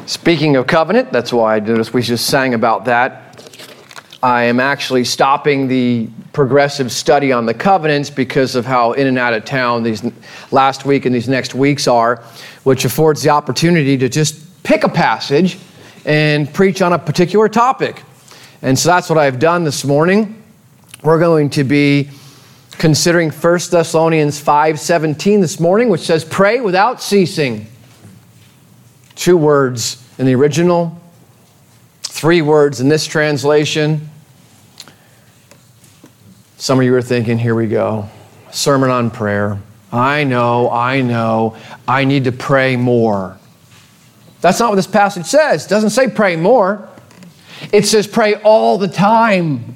Speaking of covenant, that's why I noticed we just sang about that. I am actually stopping the progressive study on the covenants because of how in and out of town these last week and these next weeks are, which affords the opportunity to just pick a passage and preach on a particular topic. And so that's what I've done this morning. We're going to be considering 1 Thessalonians 5:17 this morning, which says, pray without ceasing. 2 words in the original, 3 words in this translation. Some of you are thinking, here we go, sermon on prayer. I know, I need to pray more. That's not what this passage says. It doesn't say pray more. It says pray all the time.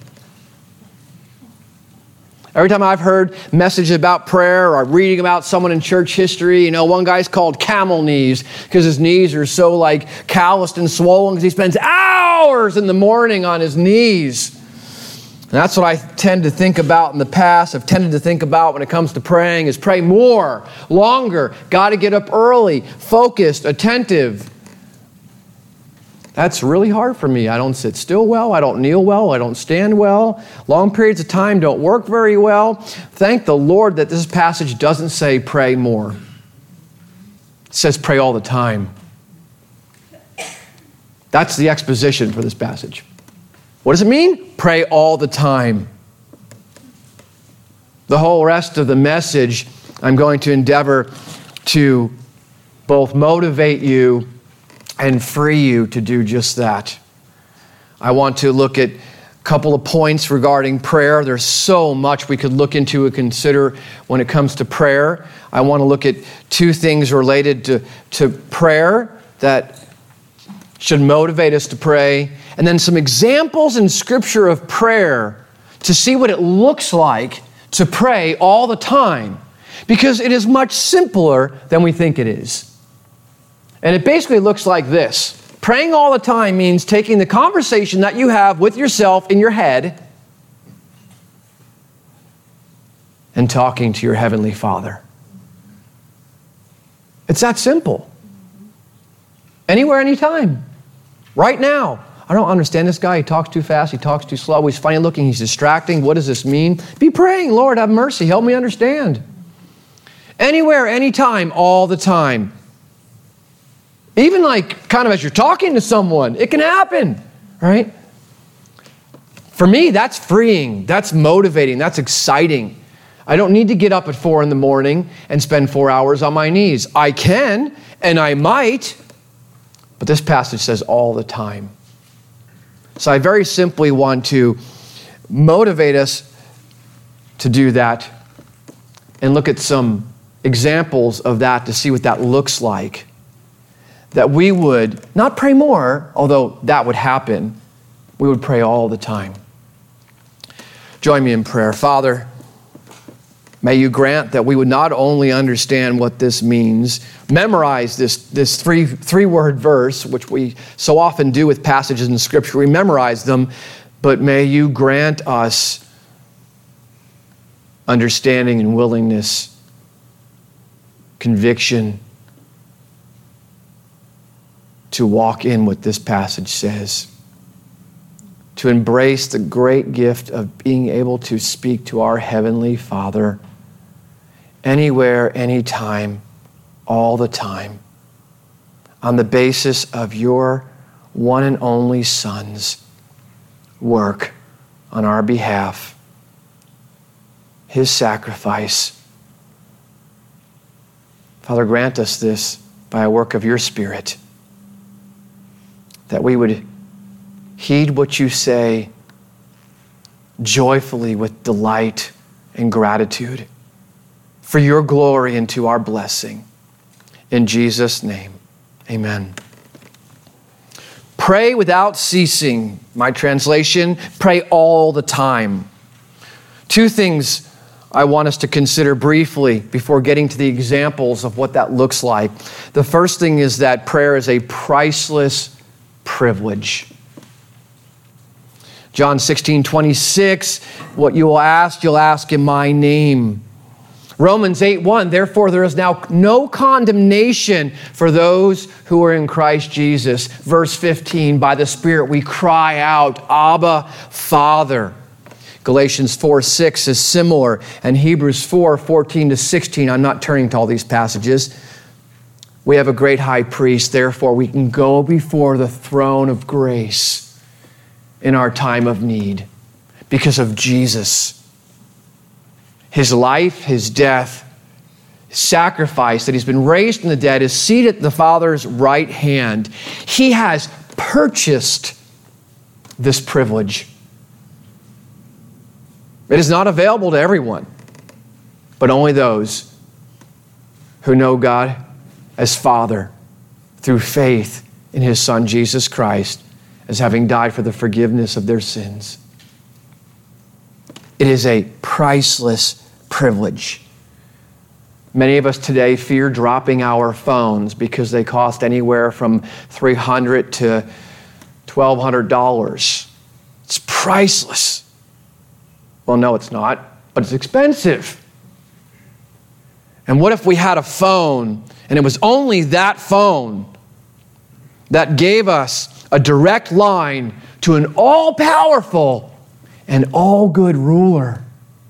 Every time I've heard messages about prayer or reading about someone in church history, one guy's called camel knees because his knees are so calloused and swollen because he spends hours in the morning on his knees. And that's what I tend to think about in the past. I've tended to think about when it comes to praying is pray more, longer, got to get up early, focused, attentive. That's really hard for me. I don't sit still well. I don't kneel well. I don't stand well. Long periods of time don't work very well. Thank the Lord that this passage doesn't say pray more. It says pray all the time. That's the exposition for this passage. What does it mean? Pray all the time. The whole rest of the message, I'm going to endeavor to both motivate you and free you to do just that. I want to look at a couple of points regarding prayer. There's so much we could look into and consider when it comes to prayer. I want to look at 2 things related to prayer that should motivate us to pray, and then some examples in Scripture of prayer to see what it looks like to pray all the time, because it is much simpler than we think it is. And it basically looks like this. Praying all the time means taking the conversation that you have with yourself in your head and talking to your Heavenly Father. It's that simple. Anywhere, anytime. Right now. I don't understand this guy. He talks too fast. He talks too slow. He's funny looking. He's distracting. What does this mean? Be praying. Lord, have mercy. Help me understand. Anywhere, anytime, all the time. Even kind of as you're talking to someone, it can happen, right? For me, that's freeing. That's motivating. That's exciting. I don't need to get up at 4 a.m. and spend 4 hours on my knees. I can, and I might, but this passage says all the time. So I very simply want to motivate us to do that and look at some examples of that to see what that looks like. That we would not pray more, although that would happen. We would pray all the time. Join me in prayer. Father, may you grant that we would not only understand what this means, memorize this three-word verse, which we so often do with passages in Scripture. We memorize them, but may you grant us understanding and willingness, conviction, to walk in what this passage says, to embrace the great gift of being able to speak to our Heavenly Father anywhere, anytime, all the time, on the basis of your one and only Son's work on our behalf, his sacrifice. Father, grant us this by a work of your Spirit, that we would heed what you say joyfully with delight and gratitude for your glory and to our blessing. In Jesus' name, amen. Pray without ceasing. My translation, pray all the time. 2 things I want us to consider briefly before getting to the examples of what that looks like. The first thing is that prayer is a priceless privilege. John 16:26, what you will ask, you'll ask in my name. Romans 8:1, therefore there is now no condemnation for those who are in Christ Jesus. Verse 15, by the Spirit we cry out, Abba, Father. Galatians 4:6 is similar, and Hebrews 4:14-16. I'm not turning to all these passages. We have a great high priest, therefore we can go before the throne of grace in our time of need because of Jesus. His life, his death, his sacrifice, that he's been raised from the dead, is seated at the Father's right hand. He has purchased this privilege. It is not available to everyone, but only those who know God as Father through faith in his Son, Jesus Christ, as having died for the forgiveness of their sins. It is a priceless privilege. Many of us today fear dropping our phones because they cost anywhere from $300 to $1,200. It's priceless. Well, no, it's not, but it's expensive. And what if we had a phone, and it was only that phone that gave us a direct line to an all-powerful and all-good ruler?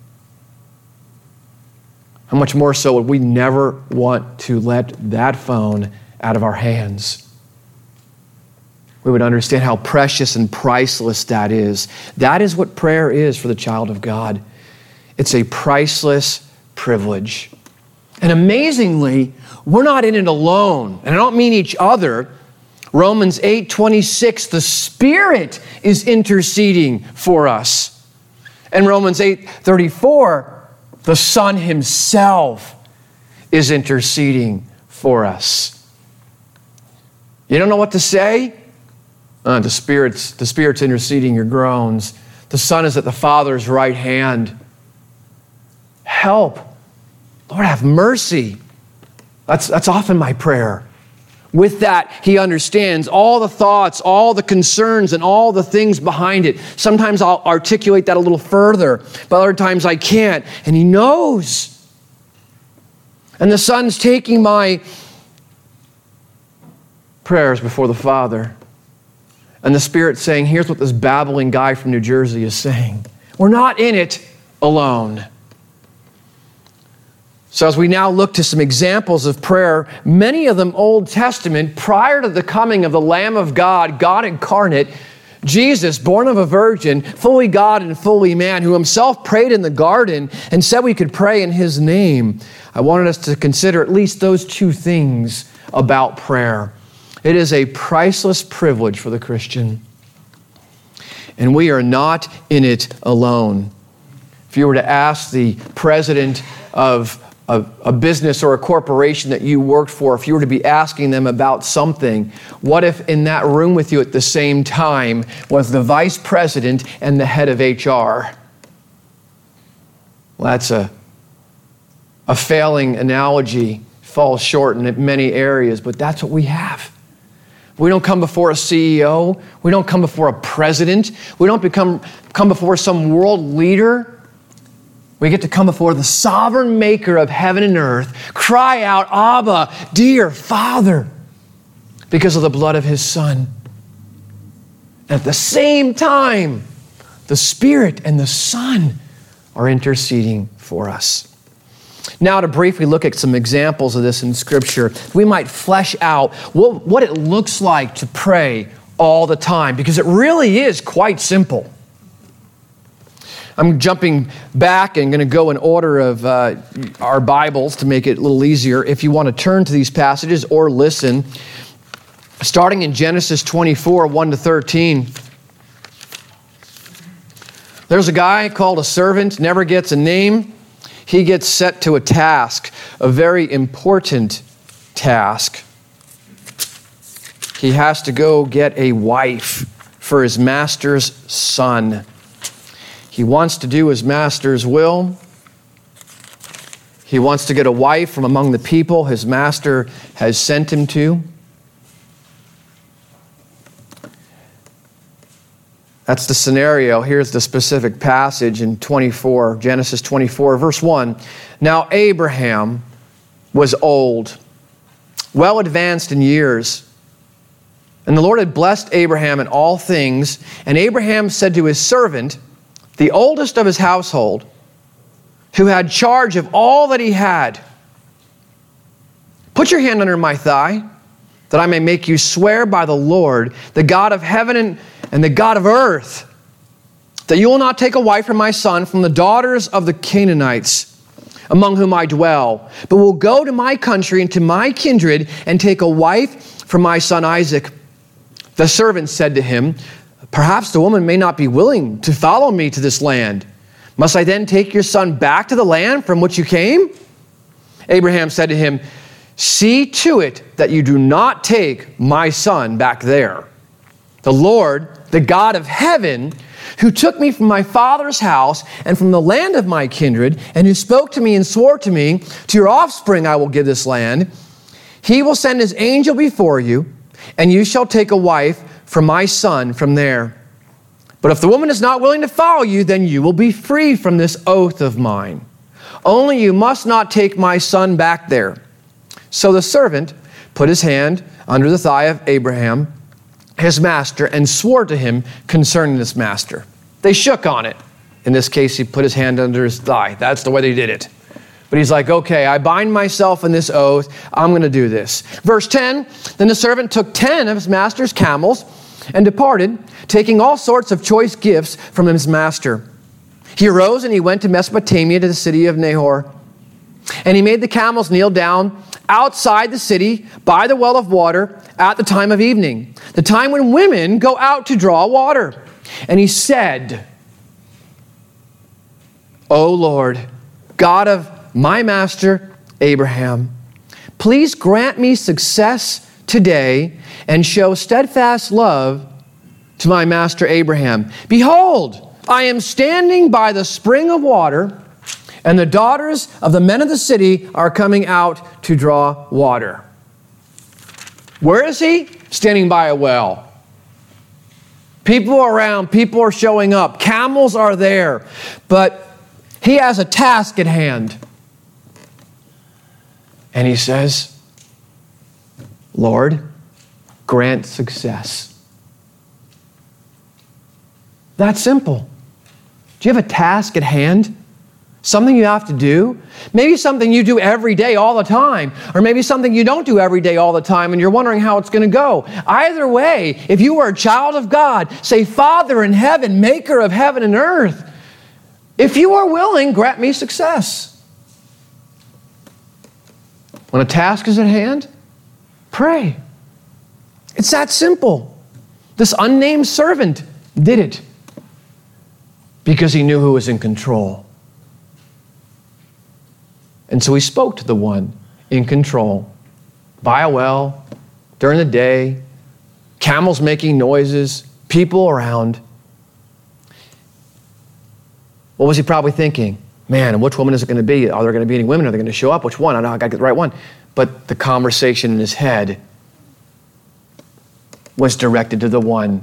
How much more so would we never want to let that phone out of our hands? We would understand how precious and priceless that is. That is what prayer is for the child of God. It's a priceless privilege. And amazingly, we're not in it alone. And I don't mean each other. Romans 8:26, the Spirit is interceding for us. And Romans 8:34, the Son himself is interceding for us. You don't know what to say? The Spirit's interceding your groans. The Son is at the Father's right hand. Help. Lord, have mercy. That's often my prayer. With that, he understands all the thoughts, all the concerns, and all the things behind it. Sometimes I'll articulate that a little further, but other times I can't. And he knows. And the Son's taking my prayers before the Father. And the Spirit's saying, here's what this babbling guy from New Jersey is saying. We're not in it alone. So as we now look to some examples of prayer, many of them Old Testament, prior to the coming of the Lamb of God, God incarnate, Jesus, born of a virgin, fully God and fully man, who himself prayed in the garden and said we could pray in his name. I wanted us to consider at least those two things about prayer. It is a priceless privilege for the Christian. And we are not in it alone. If you were to ask the president of a business or a corporation that you worked for, if you were to be asking them about something, what if in that room with you at the same time was the vice president and the head of HR? Well, that's a failing analogy, falls short in many areas, but that's what we have. We don't come before a CEO. We don't come before a president. We don't come before some world leader. We get to come before the sovereign maker of heaven and earth, cry out, Abba, dear Father, because of the blood of his Son. At the same time, the Spirit and the Son are interceding for us. Now, to briefly look at some examples of this in Scripture, we might flesh out what it looks like to pray all the time, because it really is quite simple. I'm jumping back and going to go in order of our Bibles to make it a little easier. If you want to turn to these passages or listen, starting in Genesis 24, 1-13. There's a guy called a servant, never gets a name. He gets set to a task, a very important task. He has to go get a wife for his master's son. He wants to do his master's will. He wants to get a wife from among the people his master has sent him to. That's the scenario. Here's the specific passage in 24, Genesis 24, verse 1. Now Abraham was old, well advanced in years. And the Lord had blessed Abraham in all things. And Abraham said to his servant, the oldest of his household, who had charge of all that he had, put your hand under my thigh, that I may make you swear by the Lord, the God of heaven and the God of earth, that you will not take a wife for my son from the daughters of the Canaanites, among whom I dwell, but will go to my country and to my kindred and take a wife for my son Isaac. The servant said to him, perhaps the woman may not be willing to follow me to this land. Must I then take your son back to the land from which you came? Abraham said to him, see to it that you do not take my son back there. The Lord, the God of heaven, who took me from my father's house and from the land of my kindred, and who spoke to me and swore to me, to your offspring I will give this land, he will send his angel before you, and you shall take a wife for my son from there. But if the woman is not willing to follow you, then you will be free from this oath of mine. Only you must not take my son back there. So the servant put his hand under the thigh of Abraham, his master, and swore to him concerning this master. They shook on it. In this case, he put his hand under his thigh. That's the way they did it. But he's like, okay, I bind myself in this oath. I'm going to do this. Verse 10, then the servant took 10 of his master's camels and departed, taking all sorts of choice gifts from his master. He arose and he went to Mesopotamia, to the city of Nahor. And he made the camels kneel down outside the city by the well of water at the time of evening, the time when women go out to draw water. And he said, O Lord, God of my master Abraham, please grant me success today and show steadfast love to my master Abraham. Behold, I am standing by the spring of water, and the daughters of the men of the city are coming out to draw water. Where is he? Standing by a well. People are around, people are showing up, camels are there, but he has a task at hand. And he says, Lord, grant success. That's simple. Do you have a task at hand? Something you have to do? Maybe something you do every day all the time, or maybe something you don't do every day all the time and you're wondering how it's going to go. Either way, if you are a child of God, say, Father in heaven, maker of heaven and earth, if you are willing, grant me success. When a task is at hand, pray. It's that simple. This unnamed servant did it because he knew who was in control. And so he spoke to the one in control by a well, during the day, camels making noises, people around. What was he probably thinking? Man, and which woman is it going to be? Are there going to be any women? Are they going to show up? Which one? I know I got to get the right one. But the conversation in his head was directed to the one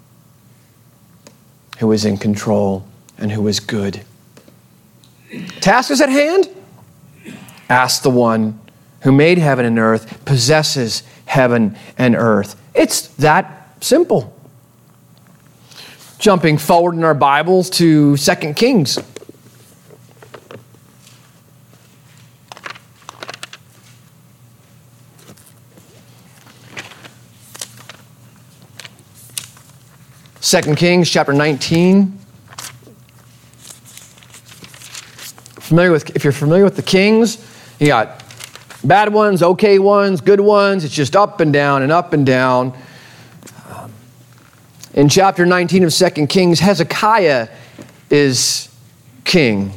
who was in control and who was good. Task is at hand? Ask the one who made heaven and earth, possesses heaven and earth. It's that simple. Jumping forward in our Bibles to 2 Kings. Second Kings chapter 19. If you're familiar with the Kings, you got bad ones, okay ones, good ones. It's just up and down and up and down. In chapter 19 of 2 Kings, Hezekiah is king.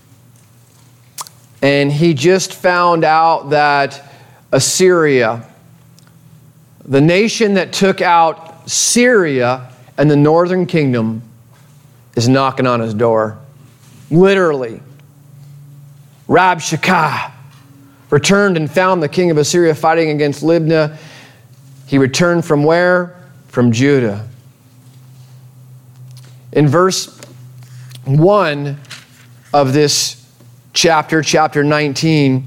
And he just found out that Assyria, the nation that took out Syria and the northern kingdom, is knocking on his door. Literally. Rabshakeh returned and found the king of Assyria fighting against Libnah. He returned from where? From Judah. In verse 1 of this chapter 19,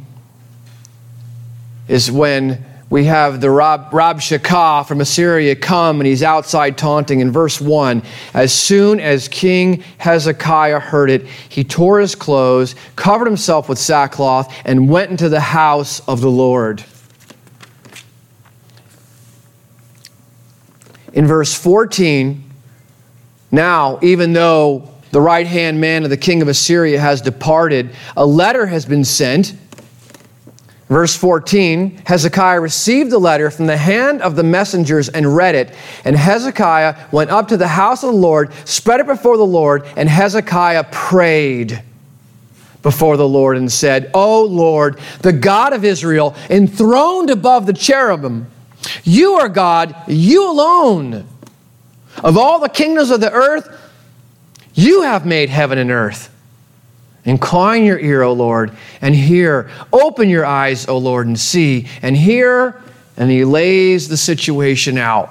is when we have the Rabshakeh from Assyria come, and he's outside taunting. In verse 1, as soon as King Hezekiah heard it, he tore his clothes, covered himself with sackcloth, and went into the house of the Lord. In verse 14, now, even though the right-hand man of the king of Assyria has departed, a letter has been sent. Verse 14, Hezekiah received the letter from the hand of the messengers and read it. And Hezekiah went up to the house of the Lord, spread it before the Lord, and Hezekiah prayed before the Lord and said, O Lord, the God of Israel, enthroned above the cherubim, you are God, you alone. Of all the kingdoms of the earth, you have made heaven and earth. Incline your ear, O Lord, and hear. Open your eyes, O Lord, and see, and hear. And he lays the situation out.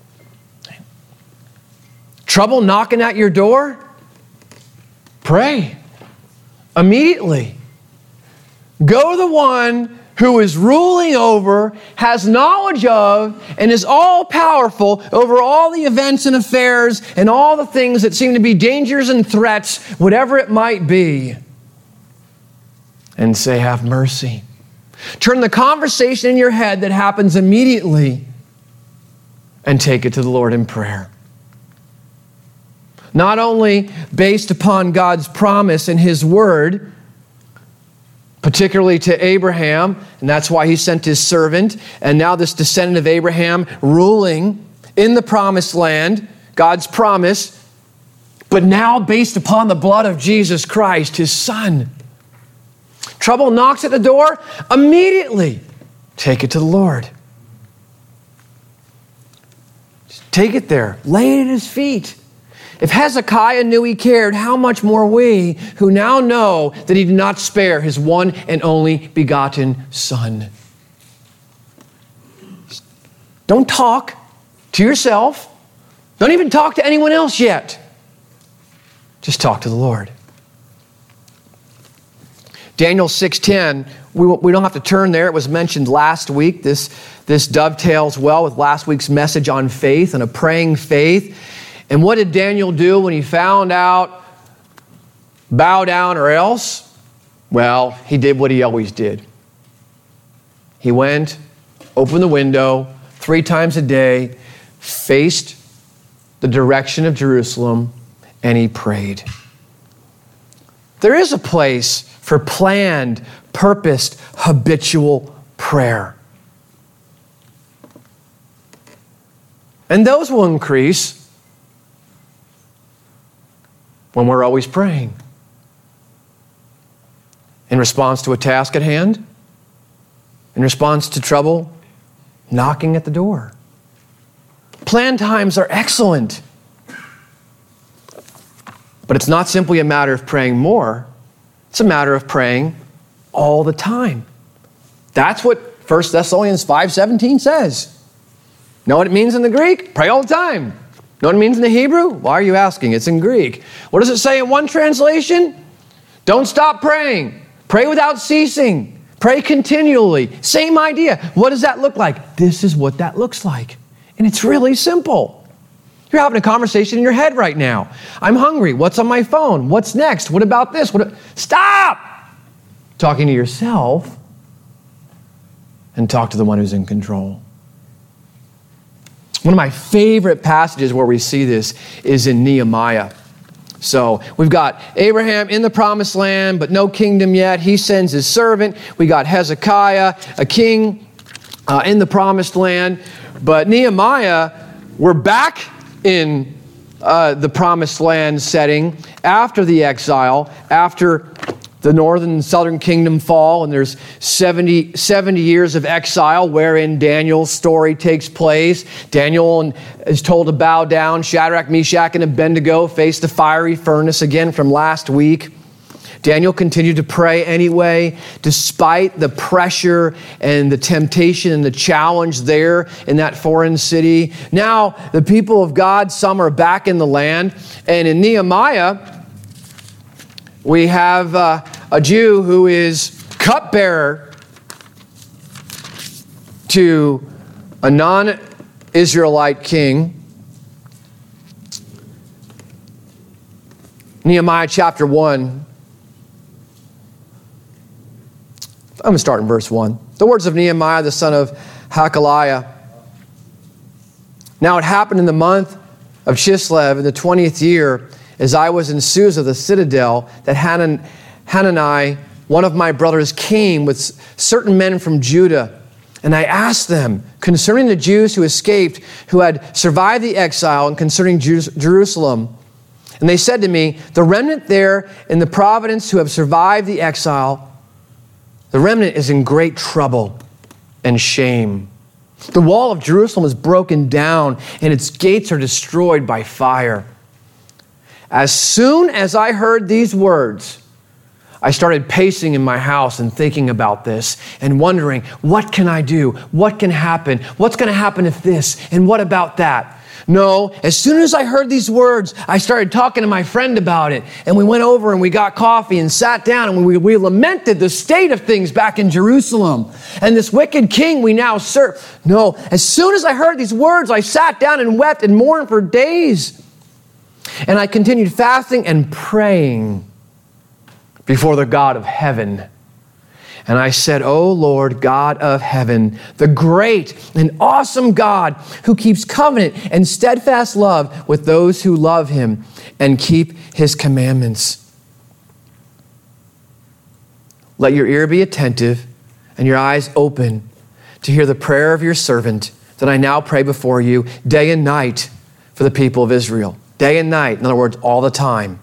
Trouble knocking at your door? Pray. Immediately. Go to the one who is ruling over, has knowledge of, and is all-powerful over all the events and affairs and all the things that seem to be dangers and threats, whatever it might be, and say, have mercy. Turn the conversation in your head that happens immediately and take it to the Lord in prayer. Not only based upon God's promise and His Word, particularly to Abraham, and that's why he sent his servant, and now this descendant of Abraham ruling in the promised land, God's promise, but now based upon the blood of Jesus Christ, His Son. Trouble knocks at the door, immediately take it to the Lord. Just take it there, lay it at His feet. If Hezekiah knew He cared, how much more we who now know that He did not spare His one and only begotten Son. Don't talk to yourself. Don't even talk to anyone else yet. Just talk to the Lord. Daniel 6:10, we don't have to turn there. It was mentioned last week. This dovetails well with last week's message on faith and a praying faith. And what did Daniel do when he found out, bow down or else? Well, he did what he always did. He went, opened the window 3 times a day, faced the direction of Jerusalem, and he prayed. There is a place for planned, purposed, habitual prayer. And those will increase when we're always praying. In response to a task at hand, in response to trouble knocking at the door. Planned times are excellent. But it's not simply a matter of praying more. It's a matter of praying all the time. That's what 1 Thessalonians 5:17 says. Know what it means in the Greek? Pray all the time. Know what it means in the Hebrew? Why are you asking? It's in Greek. What does it say in one translation? Don't stop praying. Pray without ceasing. Pray continually. Same idea. What does that look like? This is what that looks like. And it's really simple. You're having a conversation in your head right now. I'm hungry. What's on my phone? What's next? What about this? Stop talking to yourself and talk to the one who's in control. One of my favorite passages where we see this is in Nehemiah. So we've got Abraham in the promised land, but no kingdom yet. He sends his servant. We got Hezekiah, a king in the promised land. But Nehemiah, we're back in the promised land setting after the exile, after the northern and southern kingdom fall, and there's 70 years of exile wherein Daniel's story takes place. Daniel is told to bow down. Shadrach, Meshach, and Abednego face the fiery furnace again from last week. Daniel continued to pray anyway, despite the pressure and the temptation and the challenge there in that foreign city. Now, the people of God, some are back in the land. And in Nehemiah, we have a Jew who is cupbearer to a non-Israelite king. Nehemiah chapter 1. I'm going to start in verse 1. The words of Nehemiah, the son of Hakaliah. Now it happened in the month of Chislev in the 20th year, as I was in Susa, the citadel, that Hanani, one of my brothers, came with certain men from Judah. And I asked them concerning the Jews who escaped, who had survived the exile, and concerning Jerusalem. And they said to me, the remnant there in the province who have survived the exile, the remnant is in great trouble and shame. The wall of Jerusalem is broken down, and its gates are destroyed by fire. As soon as I heard these words, I started pacing in my house and thinking about this and wondering, what can I do? What can happen? What's going to happen if this? And what about that? No, as soon as I heard these words, I started talking to my friend about it. And we went over and we got coffee and sat down and we lamented the state of things back in Jerusalem and this wicked king we now serve. No, as soon as I heard these words, I sat down and wept and mourned for days. And I continued fasting and praying before the God of heaven. And I said, O Lord, God of heaven, the great and awesome God who keeps covenant and steadfast love with those who love him and keep his commandments. Let your ear be attentive and your eyes open to hear the prayer of your servant that I now pray before you day and night for the people of Israel. Day and night, in other words, all the time.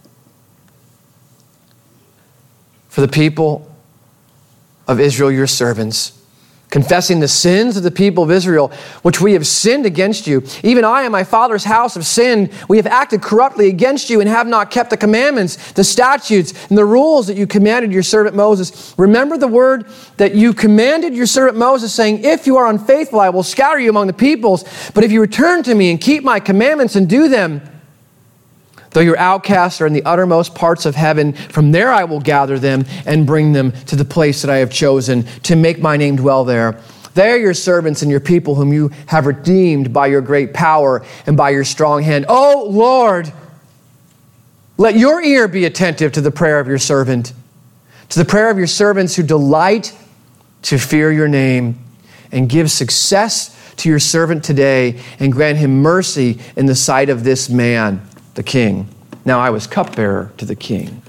For the people of Israel, your servants, confessing the sins of the people of Israel, which we have sinned against you. Even I and my father's house have sinned. We have acted corruptly against you and have not kept the commandments, the statutes, and the rules that you commanded your servant Moses. Remember the word that you commanded your servant Moses, saying, if you are unfaithful, I will scatter you among the peoples. But if you return to me and keep my commandments and do them, though your outcasts are in the uttermost parts of heaven, from there I will gather them and bring them to the place that I have chosen to make my name dwell there. They are your servants and your people whom you have redeemed by your great power and by your strong hand. Oh Lord, let your ear be attentive to the prayer of your servant, to the prayer of your servants who delight to fear your name, and give success to your servant today and grant him mercy in the sight of this man, the king. Now I was cupbearer to the king.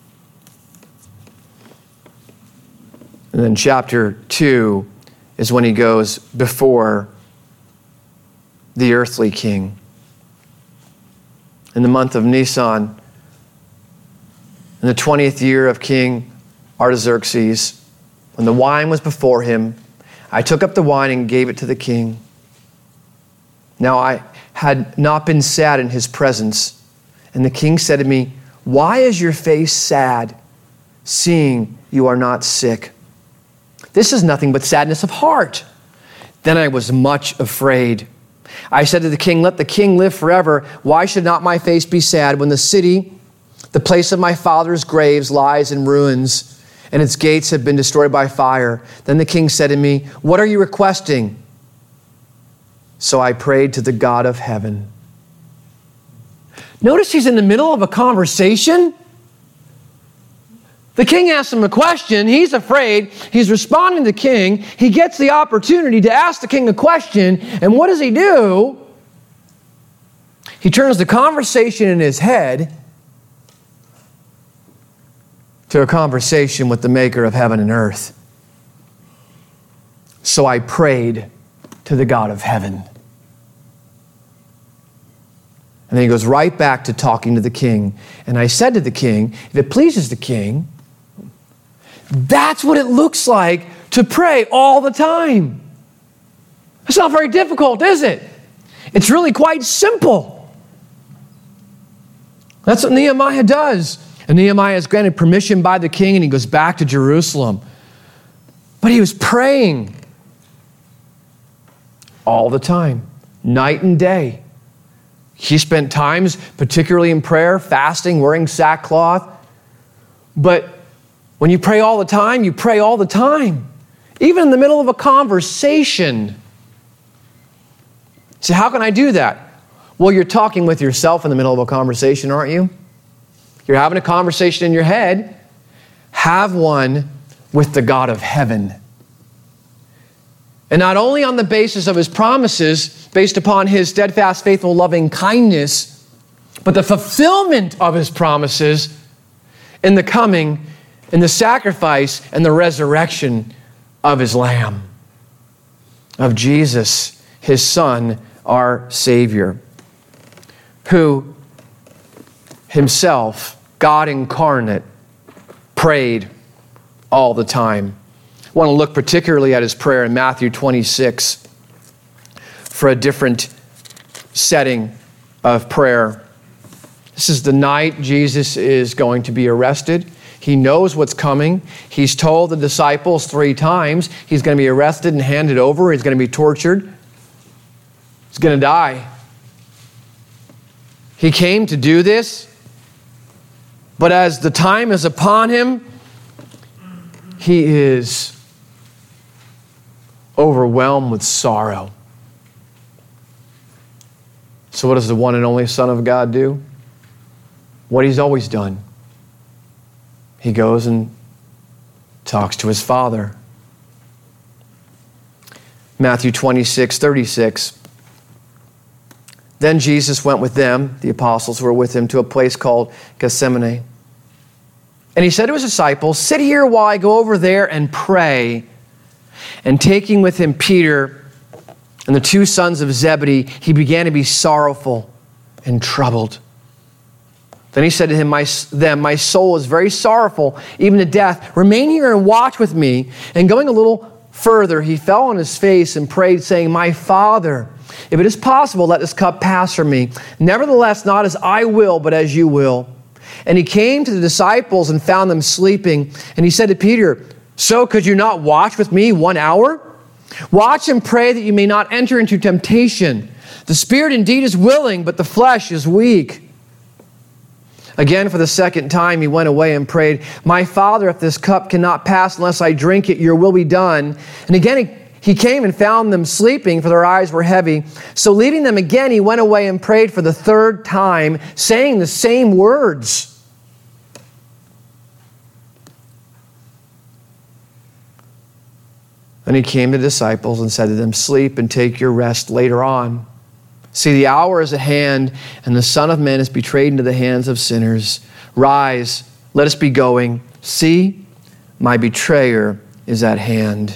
And then chapter 2 is when he goes before the earthly king. In the month of Nisan, in the 20th year of King Artaxerxes, when the wine was before him, I took up the wine and gave it to the king. Now I had not been sad in his presence. And the king said to me, why is your face sad, seeing you are not sick? This is nothing but sadness of heart. Then I was much afraid. I said to the king, let the king live forever. Why should not my face be sad when the city, the place of my father's graves, lies in ruins, and its gates have been destroyed by fire? Then the king said to me, what are you requesting? So I prayed to the God of heaven. Notice he's in the middle of a conversation. The king asks him a question. He's afraid. He's responding to the king. He gets the opportunity to ask the king a question. And what does he do? He turns the conversation in his head to a conversation with the maker of heaven and earth. So I prayed to the God of heaven. And then he goes right back to talking to the king. And I said to the king, if it pleases the king, that's what it looks like to pray all the time. It's not very difficult, is it? It's really quite simple. That's what Nehemiah does. And And Nehemiah is granted permission by the king and he goes back to Jerusalem. But he was praying all the time, night and day. He spent times, particularly in prayer, fasting, wearing sackcloth. But when you pray all the time, you pray all the time. Even in the middle of a conversation. So how can I do that? Well, you're talking with yourself in the middle of a conversation, aren't you? You're having a conversation in your head. Have one with the God of heaven. And not only on the basis of his promises, based upon his steadfast, faithful, loving kindness, but the fulfillment of his promises in the coming, in the sacrifice, and the resurrection of his Lamb, of Jesus, his Son, our Savior, who himself, God incarnate, prayed all the time. I want to look particularly at his prayer in Matthew 26 for a different setting of prayer. This is the night Jesus is going to be arrested. He knows what's coming. He's told the disciples 3 times he's going to be arrested and handed over. He's going to be tortured. He's going to die. He came to do this, but as the time is upon him, he is overwhelmed with sorrow. So what does the one and only Son of God do? What he's always done. He goes and talks to his Father. Matthew 26:36. Then Jesus went with them, the apostles who were with him, to a place called Gethsemane. And he said to his disciples, "Sit here while I go over there and pray." And taking with him Peter and the 2 sons of Zebedee, he began to be sorrowful and troubled. Then he said to them, "My soul is very sorrowful, even to death. Remain here and watch with me." And going a little further, he fell on his face and prayed, saying, "My Father, if it is possible, let this cup pass from me. Nevertheless, not as I will, but as you will." And he came to the disciples and found them sleeping. And he said to Peter, "So could you not watch with me 1 hour? Watch and pray that you may not enter into temptation. The spirit indeed is willing, but the flesh is weak." Again, for the 2nd time, he went away and prayed, "My Father, if this cup cannot pass unless I drink it, your will be done." And again, he came and found them sleeping, for their eyes were heavy. So leaving them again, he went away and prayed for the 3rd time, saying the same words. And he came to the disciples and said to them, "Sleep and take your rest later on. See, the hour is at hand, and the Son of Man is betrayed into the hands of sinners. Rise, let us be going. See, my betrayer is at hand."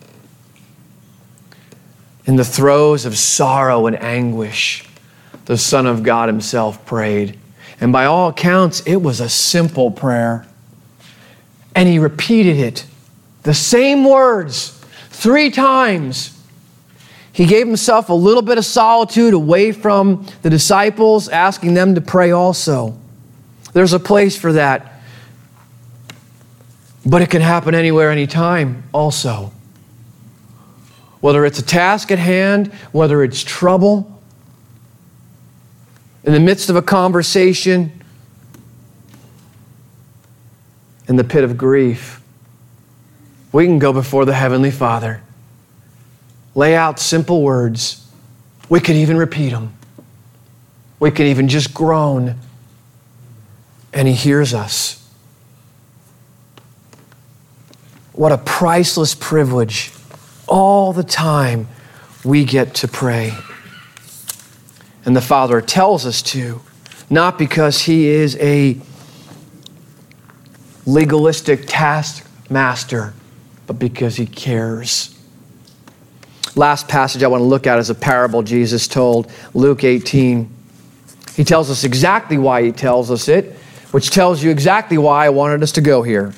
In the throes of sorrow and anguish, the Son of God himself prayed. And by all accounts, it was a simple prayer. And he repeated it, the same words, 3 times. He gave himself a little bit of solitude away from the disciples, asking them to pray also. There's a place for that. But it can happen anywhere, anytime also. Whether it's a task at hand, whether it's trouble, in the midst of a conversation, in the pit of grief, we can go before the Heavenly Father, lay out simple words. We could even repeat them. We can even just groan, and he hears us. What a priceless privilege. All the time we get to pray. And the Father tells us to, not because he is a legalistic taskmaster, but because he cares. Last passage I want to look at is a parable Jesus told, Luke 18. He tells us exactly why he tells us it, which tells you exactly why I wanted us to go here.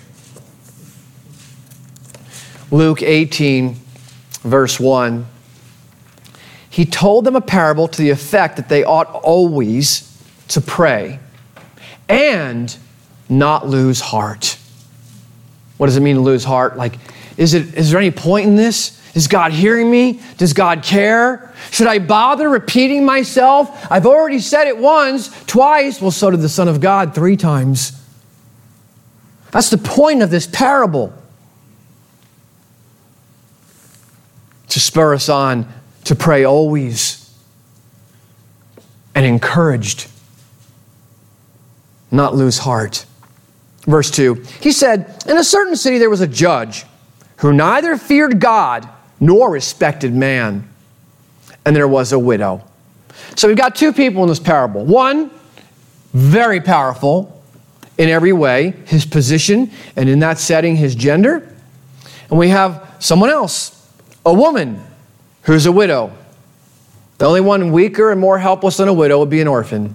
Luke 18, verse 1. He told them a parable to the effect that they ought always to pray and not lose heart. What does it mean to lose heart? Like, is there any point in this? Is God hearing me? Does God care? Should I bother repeating myself? I've already said it once, twice. Well, so did the Son of God 3 times. That's the point of this parable. To spur us on to pray always and encouraged, not lose heart. Verse 2, he said, in a certain city there was a judge who neither feared God nor respected man. And there was a widow. So we've got 2 people in this parable. One, very powerful in every way, his position, and in that setting, his gender. And we have someone else, a woman who's a widow. The only one weaker and more helpless than a widow would be an orphan.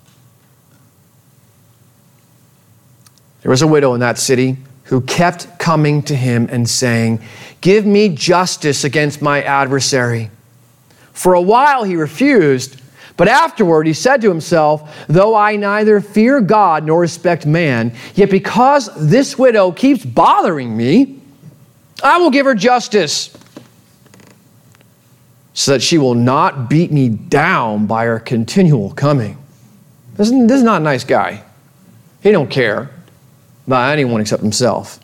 There was a widow in that city who kept coming to him and saying, give me justice against my adversary. For a while he refused, but afterward he said to himself, though I neither fear God nor respect man, yet because this widow keeps bothering me, I will give her justice, so that she will not beat me down by her continual coming. This is not a nice guy. He don't care about anyone except himself.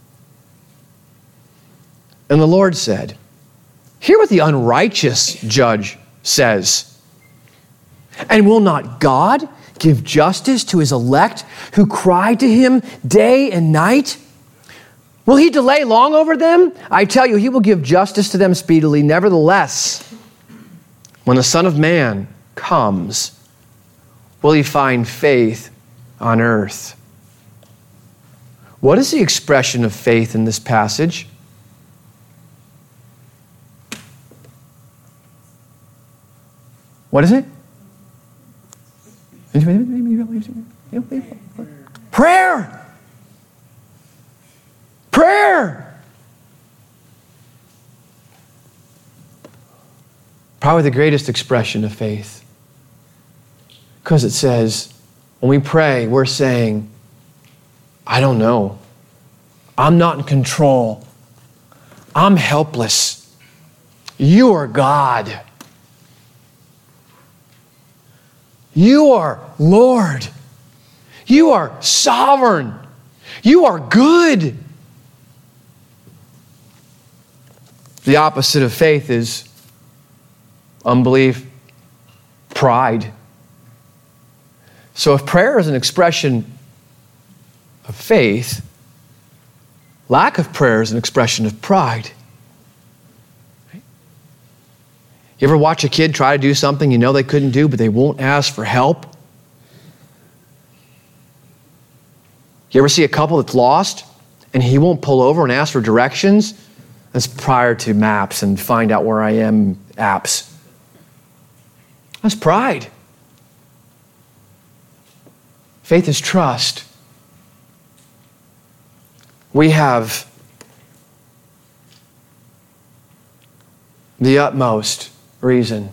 And the Lord said, hear what the unrighteous judge says. And will not God give justice to his elect who cry to him day and night? Will he delay long over them? I tell you, he will give justice to them speedily. Nevertheless, when the Son of Man comes, will he find faith on earth? What is the expression of faith in this passage? What is it? Prayer. Prayer. Probably the greatest expression of faith. Because it says, when we pray, we're saying, I don't know. I'm not in control. I'm helpless. You are God. You are Lord. You are sovereign. You are good. The opposite of faith is unbelief, pride. So if prayer is an expression of faith, lack of prayer is an expression of pride. You ever watch a kid try to do something you know they couldn't do, but they won't ask for help? You ever see a couple that's lost and he won't pull over and ask for directions? That's prior to maps and find out where I am apps. That's pride. Faith is trust. We have the utmost reason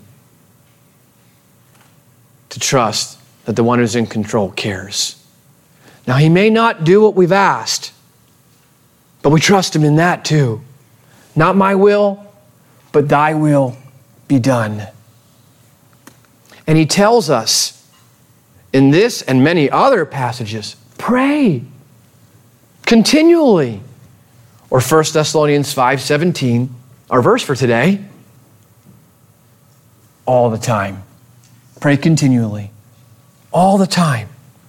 to trust that the one who's in control cares. Now, he may not do what we've asked, but we trust him in that too. Not my will, but thy will be done. And he tells us in this and many other passages, pray continually. Or 1 Thessalonians 5:17, our verse for today, all the time. Pray continually. All the time.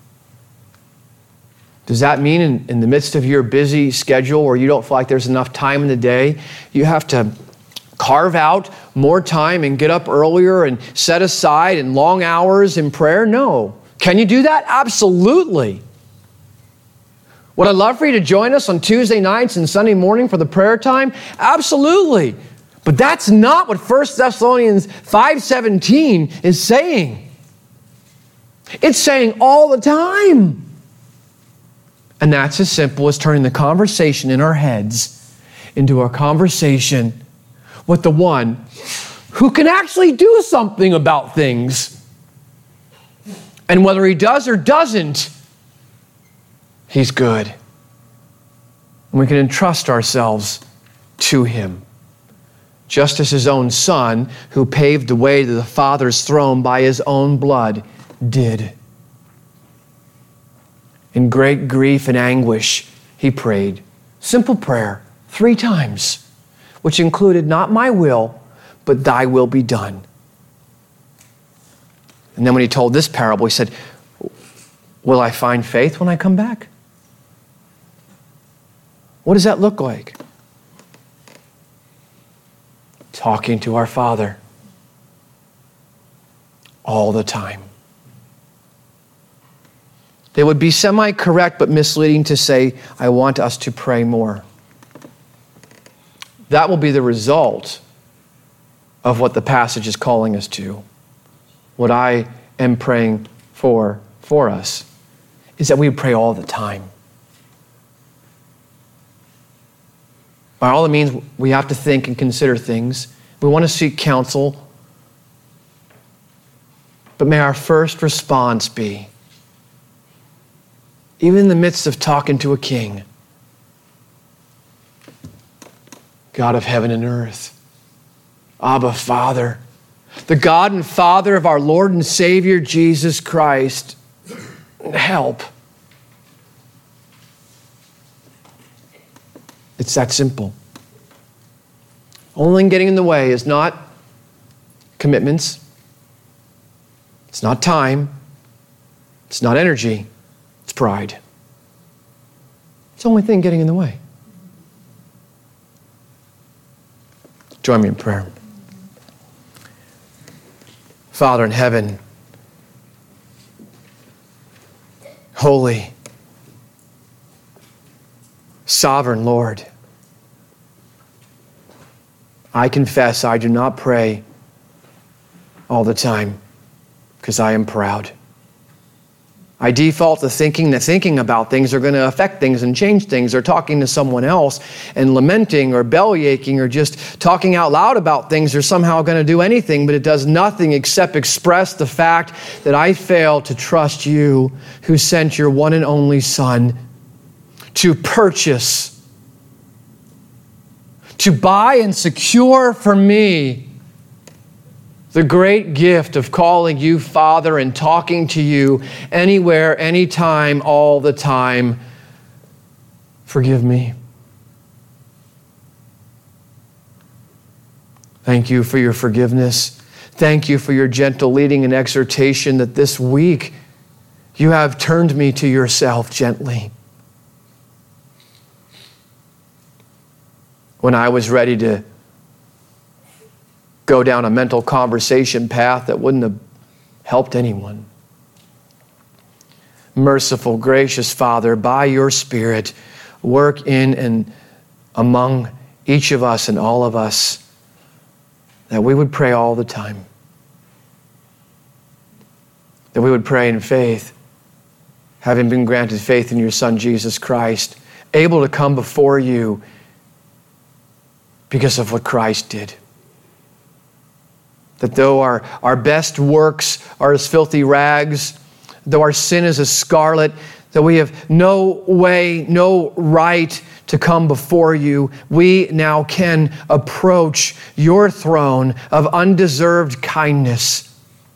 Does that mean in the midst of your busy schedule where you don't feel like there's enough time in the day, you have to carve out more time and get up earlier and set aside and long hours in prayer? No. Can you do that? Absolutely. Would I love for you to join us on Tuesday nights and Sunday morning for the prayer time? Absolutely. But that's not what 1 Thessalonians 5:17 is saying. It's saying all the time. And that's as simple as turning the conversation in our heads into a conversation with the one who can actually do something about things. And whether he does or doesn't, He's good. And we can entrust ourselves to him. Just as his own Son, who paved the way to the Father's throne by his own blood, did. In great grief and anguish, he prayed. Simple prayer, 3 times, which included not my will, but thy will be done. And then when he told this parable, he said, will I find faith when I come back? What does that look like? Talking to our Father all the time. It would be semi-correct but misleading to say, I want us to pray more. That will be the result of what the passage is calling us to. What I am praying for us is that we pray all the time. By all means, we have to think and consider things. We want to seek counsel. But may our first response be, even in the midst of talking to a king, God of heaven and earth, Abba, Father, the God and Father of our Lord and Savior, Jesus Christ, help. It's that simple. Only getting in the way is not commitments. It's not time. It's not energy. It's pride. It's the only thing getting in the way. Join me in prayer. Father in heaven, holy, sovereign Lord, I confess I do not pray all the time because I am proud. I default to thinking that thinking about things are going to affect things and change things, or talking to someone else and lamenting or bellyaching or just talking out loud about things are somehow going to do anything, but it does nothing except express the fact that I fail to trust you who sent your one and only Son to purchase, to buy and secure for me the great gift of calling you Father and talking to you anywhere, anytime, all the time. Forgive me. Thank you for your forgiveness. Thank you for your gentle leading and exhortation that this week you have turned me to yourself gently. When I was ready to go down a mental conversation path that wouldn't have helped anyone. Merciful, gracious Father, by your Spirit, work in and among each of us and all of us, that we would pray all the time. That we would pray in faith, having been granted faith in your Son, Jesus Christ, able to come before you because of what Christ did. That though our best works are as filthy rags, though our sin is as scarlet, that we have no way, no right to come before you, we now can approach your throne of undeserved kindness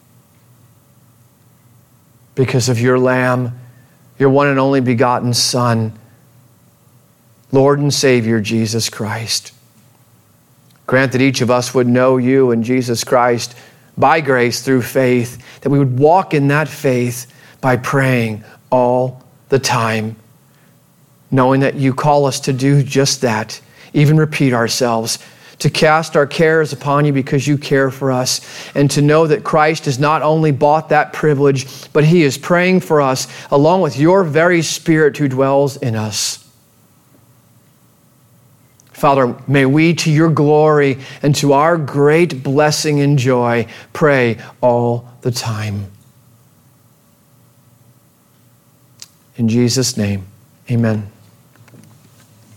because of your Lamb, your one and only begotten Son, Lord and Savior, Jesus Christ. Grant that each of us would know you and Jesus Christ by grace through faith, that we would walk in that faith by praying all the time, knowing that you call us to do just that, even repeat ourselves, to cast our cares upon you because you care for us, and to know that Christ has not only bought that privilege, but he is praying for us along with your very Spirit who dwells in us. Father, may we, to your glory and to our great blessing and joy, pray all the time. In Jesus' name, amen.